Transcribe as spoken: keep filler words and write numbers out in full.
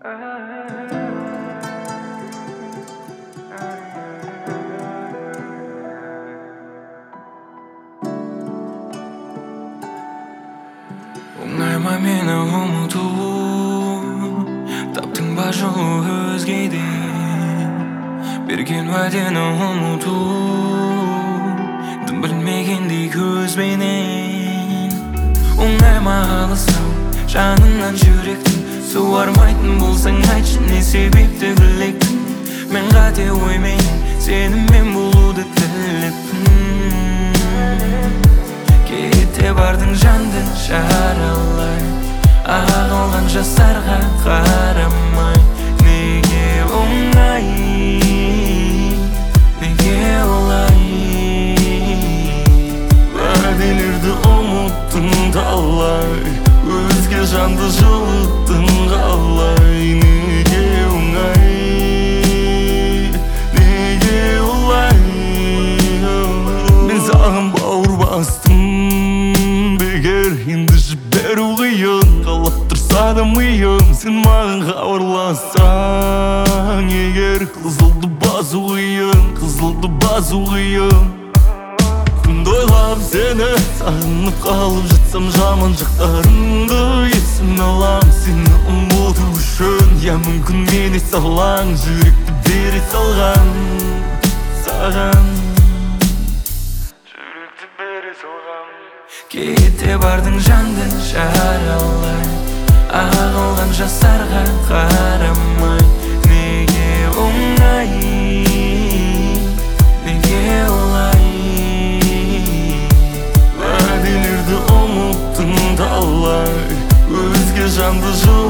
Оңайма мені ұмыту, таптың ба жолы өзгеден. Берген уәдені ұмыту, дым білмегендей көзбенен. Оңайма алысу, жаныңнан жүректің суармайтын болсаң айтшы, не себепті білектің. Мен қате ойменен сенімен болуды тілеппін. Кете бардың жанды жаралай, ағылған жастарға қарамай. Неге оңай, неге олай? Уәделерді ұмыттың талай, өзге жанды жылыттың қалай. Неге оңай, неге олай? Мен саған бауыр бастым бекер, енді жіберу қиын, қалап тұрса да миым. Сен маған хабарлассаң егер, қызылды басу қиын, қызылды басу қиын. Күнді ойлап сені сағынып қалып жатсам, жаман жақтарыңды есіме алам. Сені ұмыту үшін, я мүмкін мен есе алаң, жүректі бере салған саған. Жүректі бере салған. Кете бардың жанды жаралай, ағылған жастарға қарамай. Неге оңай, неге олай? Уәделерді ұмыттың талай, өзге жанды